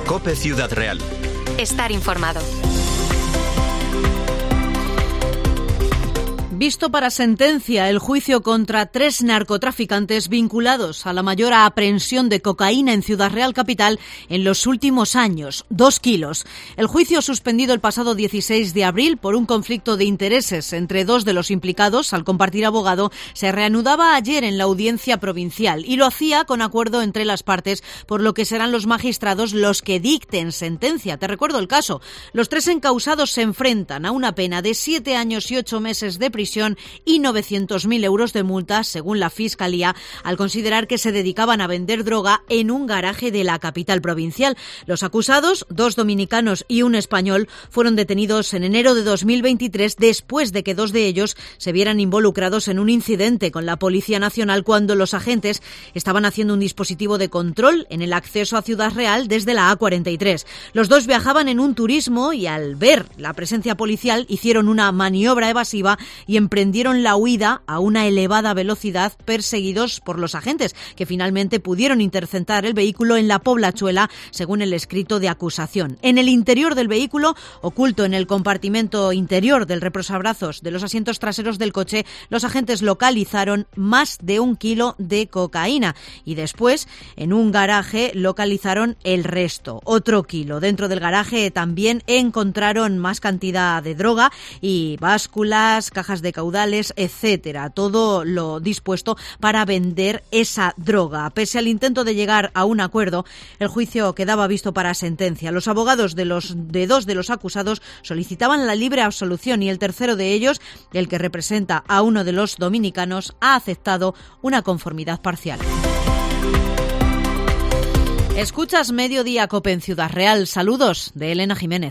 COPE Ciudad Real. Estar informado. Visto para sentencia el juicio contra 3 narcotraficantes vinculados a la mayor aprehensión de cocaína en Ciudad Real Capital en los últimos años, 2 kilos. El juicio suspendido el pasado 16 de abril por un conflicto de intereses entre 2 de los implicados al compartir abogado se reanudaba ayer en la audiencia provincial y lo hacía con acuerdo entre las partes, por lo que serán los magistrados los que dicten sentencia. Te recuerdo el caso. Los 3 encausados se enfrentan a una pena de 7 años y 8 meses de prisión y 900.000 euros de multa, según la Fiscalía, al considerar que se dedicaban a vender droga en un garaje de la capital provincial. Los acusados, 2 dominicanos y un español, fueron detenidos en enero de 2023 después de que 2 de ellos se vieran involucrados en un incidente con la Policía Nacional cuando los agentes estaban haciendo un dispositivo de control en el acceso a Ciudad Real desde la A43. Los 2 viajaban en un turismo y al ver la presencia policial hicieron una maniobra evasiva y emprendieron la huida a una elevada velocidad, perseguidos por los agentes, que finalmente pudieron interceptar el vehículo en la Poblachuela, según el escrito de acusación. En el interior del vehículo, oculto en el compartimento interior del reposabrazos de los asientos traseros del coche, los agentes localizaron más de 1 kilo de cocaína y después, en un garaje, localizaron el resto, otro kilo. Dentro del garaje también encontraron más cantidad de droga y básculas, cajas de caudales, etcétera. Todo lo dispuesto para vender esa droga. Pese al intento de llegar a un acuerdo, el juicio quedaba visto para sentencia. Los abogados de 2 de los acusados solicitaban la libre absolución y el tercero de ellos, el que representa a uno de los dominicanos, ha aceptado una conformidad parcial. Escuchas Mediodía COPE en Ciudad Real. Saludos de Elena Jiménez.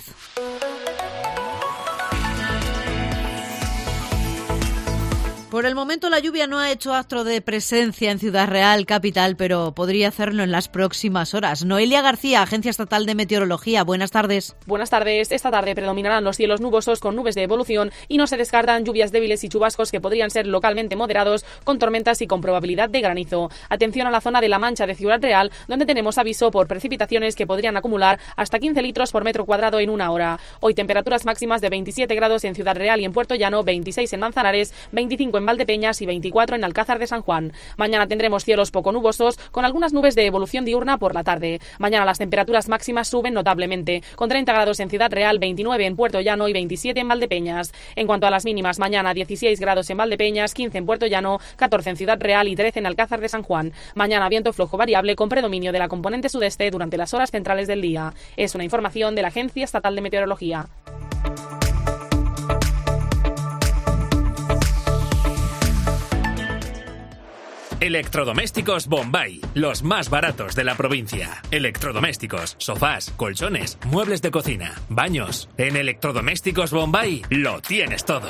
Por el momento la lluvia no ha hecho acto de presencia en Ciudad Real Capital, pero podría hacerlo en las próximas horas. Noelia García, Agencia Estatal de Meteorología, buenas tardes. Buenas tardes. Esta tarde predominarán los cielos nubosos con nubes de evolución y no se descartan lluvias débiles y chubascos que podrían ser localmente moderados, con tormentas y con probabilidad de granizo. Atención a la zona de La Mancha de Ciudad Real, donde tenemos aviso por precipitaciones que podrían acumular hasta 15 litros por metro cuadrado en una hora. Hoy temperaturas máximas de 27 grados en Ciudad Real y en Puerto Llano, 26 en Manzanares, 25 en Valdepeñas y 24 en Alcázar de San Juan. Mañana tendremos cielos poco nubosos con algunas nubes de evolución diurna por la tarde. Mañana las temperaturas máximas suben notablemente, con 30 grados en Ciudad Real, 29 en Puerto Llano y 27 en Valdepeñas. En cuanto a las mínimas, mañana 16 grados en Valdepeñas, 15 en Puerto Llano, 14 en Ciudad Real y 13 en Alcázar de San Juan. Mañana viento flojo variable con predominio de la componente sudeste durante las horas centrales del día. Es una información de la Agencia Estatal de Meteorología. Electrodomésticos Bombay, los más baratos de la provincia. Electrodomésticos, sofás, colchones, muebles de cocina, baños. En Electrodomésticos Bombay lo tienes todo.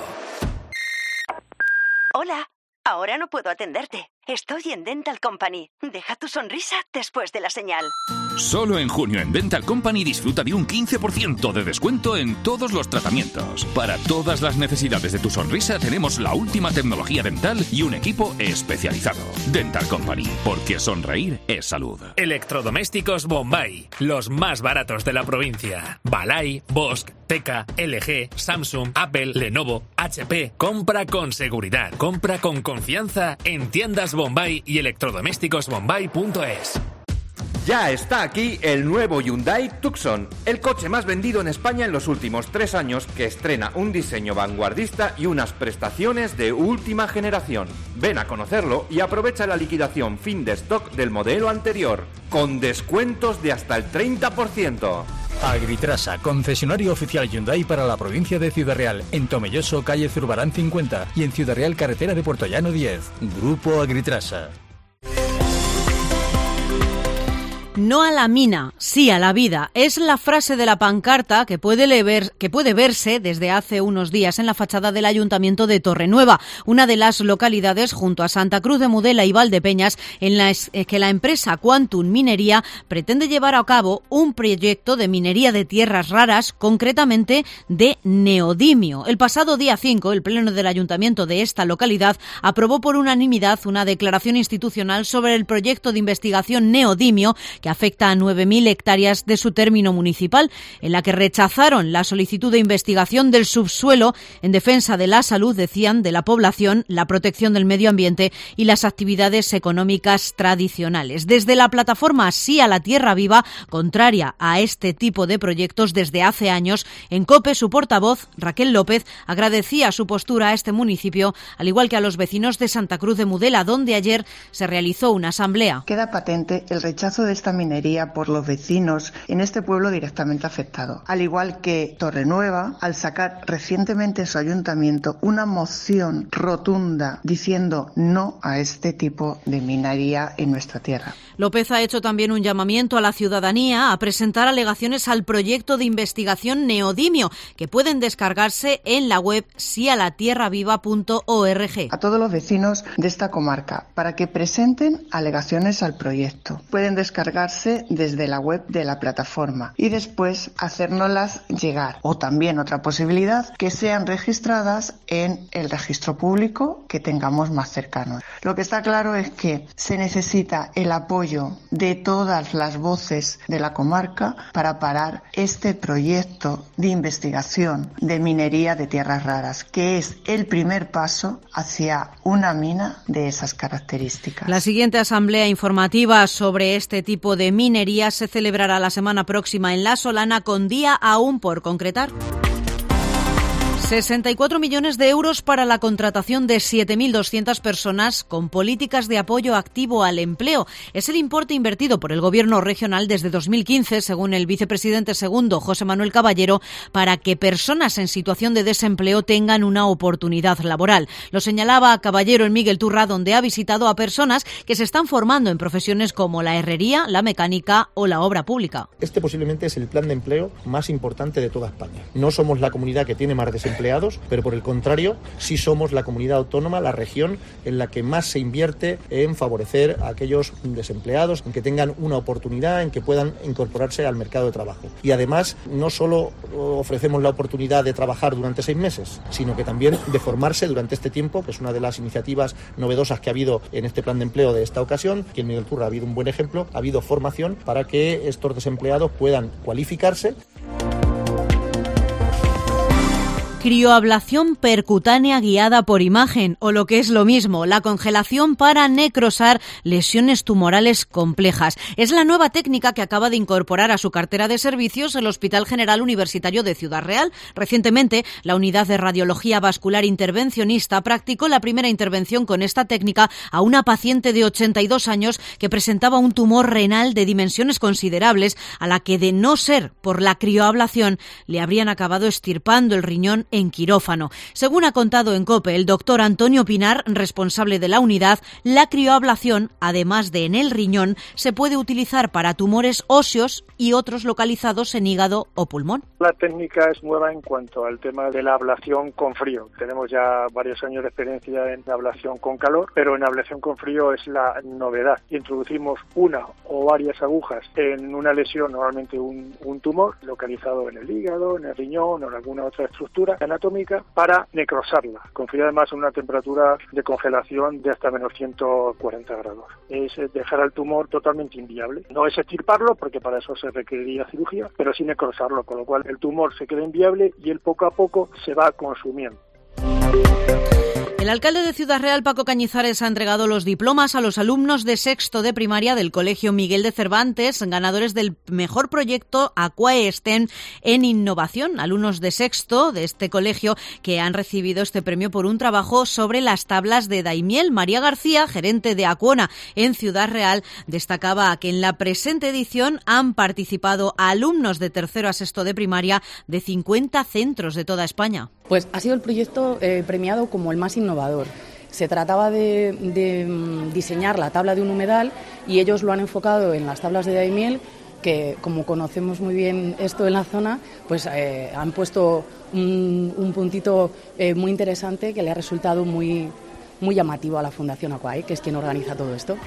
Hola, ahora no puedo atenderte. Estoy en Dental Company. Deja tu sonrisa después de la señal. Solo en junio en Dental Company disfruta de un 15% de descuento en todos los tratamientos. Para todas las necesidades de tu sonrisa tenemos la última tecnología dental y un equipo especializado. Dental Company, porque sonreír es salud. Electrodomésticos Bombay, los más baratos de la provincia. Balay, Bosch, Teka, LG, Samsung, Apple, Lenovo, HP. Compra con seguridad, compra con confianza en tiendas Bombay y electrodomésticosbombay.es. Ya está aquí el nuevo Hyundai Tucson, el coche más vendido en España en los últimos 3 años, que estrena un diseño vanguardista y unas prestaciones de última generación. Ven a conocerlo y aprovecha la liquidación fin de stock del modelo anterior, con descuentos de hasta el 30%. Agritrasa, concesionario oficial Hyundai para la provincia de Ciudad Real, en Tomelloso, calle Zurbarán 50 y en Ciudad Real, carretera de Puerto Llano 10. Grupo Agritrasa. No a la mina, sí a la vida. Es la frase de la pancarta que puede verse desde hace unos días en la fachada del Ayuntamiento de Torrenueva, una de las localidades junto a Santa Cruz de Mudela y Valdepeñas en las que la empresa Quantum Minería pretende llevar a cabo un proyecto de minería de tierras raras, concretamente de neodimio. El pasado día 5, el Pleno del Ayuntamiento de esta localidad aprobó por unanimidad una declaración institucional sobre el proyecto de investigación neodimio que afecta a 9.000 hectáreas de su término municipal, en la que rechazaron la solicitud de investigación del subsuelo en defensa de la salud, decían, de la población, la protección del medio ambiente y las actividades económicas tradicionales. Desde la plataforma Sí a la Tierra Viva, contraria a este tipo de proyectos desde hace años, en COPE su portavoz, Raquel López, agradecía su postura a este municipio, al igual que a los vecinos de Santa Cruz de Mudela, donde ayer se realizó una asamblea. Queda patente el rechazo de esta minería por los vecinos en este pueblo directamente afectado, al igual que Torrenueva, al sacar recientemente su ayuntamiento una moción rotunda diciendo no a este tipo de minería en nuestra tierra. López ha hecho también un llamamiento a la ciudadanía a presentar alegaciones al proyecto de investigación Neodimio, que pueden descargarse en la web sialatierraviva.org. A todos los vecinos de esta comarca, para que presenten alegaciones al proyecto. Pueden descargarse desde la web de la plataforma y después hacérnoslas llegar. O también otra posibilidad, que sean registradas en el registro público que tengamos más cercano. Lo que está claro es que se necesita el apoyo de todas las voces de la comarca para parar este proyecto de investigación de minería de tierras raras, que es el primer paso hacia una mina de esas características. La siguiente asamblea informativa sobre este tipo de minería se celebrará la semana próxima en La Solana, con día aún por concretar. 64 millones de euros para la contratación de 7.200 personas con políticas de apoyo activo al empleo. Es el importe invertido por el Gobierno regional desde 2015, según el vicepresidente segundo, José Manuel Caballero, para que personas en situación de desempleo tengan una oportunidad laboral. Lo señalaba Caballero en Miguel Turra, donde ha visitado a personas que se están formando en profesiones como la herrería, la mecánica o la obra pública. Este posiblemente es el plan de empleo más importante de toda España. No somos la comunidad que tiene más desempleados, pero por el contrario, sí somos la comunidad autónoma, la región en la que más se invierte en favorecer a aquellos desempleados, en que tengan una oportunidad, en que puedan incorporarse al mercado de trabajo. Y además, no solo ofrecemos la oportunidad de trabajar durante 6 meses, sino que también de formarse durante este tiempo, que es una de las iniciativas novedosas que ha habido en este plan de empleo de esta ocasión, que en Miguel Turra ha habido un buen ejemplo, ha habido formación para que estos desempleados puedan cualificarse. Crioablación percutánea guiada por imagen, o lo que es lo mismo, la congelación para necrosar lesiones tumorales complejas. Es la nueva técnica que acaba de incorporar a su cartera de servicios el Hospital General Universitario de Ciudad Real. Recientemente, la Unidad de Radiología Vascular Intervencionista practicó la primera intervención con esta técnica a una paciente de 82 años que presentaba un tumor renal de dimensiones considerables, a la que, de no ser por la crioablación, le habrían acabado extirpando el riñón en quirófano. Según ha contado en COPE el doctor Antonio Pinar, responsable de la unidad, la crioablación, además de en el riñón, se puede utilizar para tumores óseos y otros localizados en hígado o pulmón. La técnica es nueva en cuanto al tema de la ablación con frío. Tenemos ya varios años de experiencia en ablación con calor, pero en ablación con frío es la novedad. Introducimos una o varias agujas en una lesión, normalmente un tumor, localizado en el hígado, en el riñón o en alguna otra estructura anatómica, para necrosarla. Confía además en una temperatura de congelación de hasta menos 140 grados. Es dejar al tumor totalmente inviable. No es extirparlo, porque para eso se requeriría cirugía, pero sí necrosarlo, con lo cual el tumor se queda inviable y él poco a poco se va consumiendo. El alcalde de Ciudad Real, Paco Cañizares, ha entregado los diplomas a los alumnos de sexto de primaria del Colegio Miguel de Cervantes, ganadores del mejor proyecto Aquae-STEM en innovación. Alumnos de sexto de este colegio que han recibido este premio por un trabajo sobre las tablas de Daimiel. María García, gerente de Aquona en Ciudad Real, destacaba que en la presente edición han participado alumnos de tercero a sexto de primaria de 50 centros de toda España. Pues ha sido el proyecto premiado como el más innovador. Se trataba de diseñar la tabla de un humedal y ellos lo han enfocado en las tablas de Daimiel, que como conocemos muy bien esto en la zona, pues han puesto un puntito muy interesante que le ha resultado muy llamativo a la Fundación Aquae, que es quien organiza todo esto.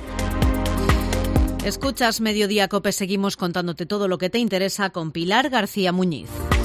Escuchas Mediodía COPE, seguimos contándote todo lo que te interesa con Pilar García Muñiz.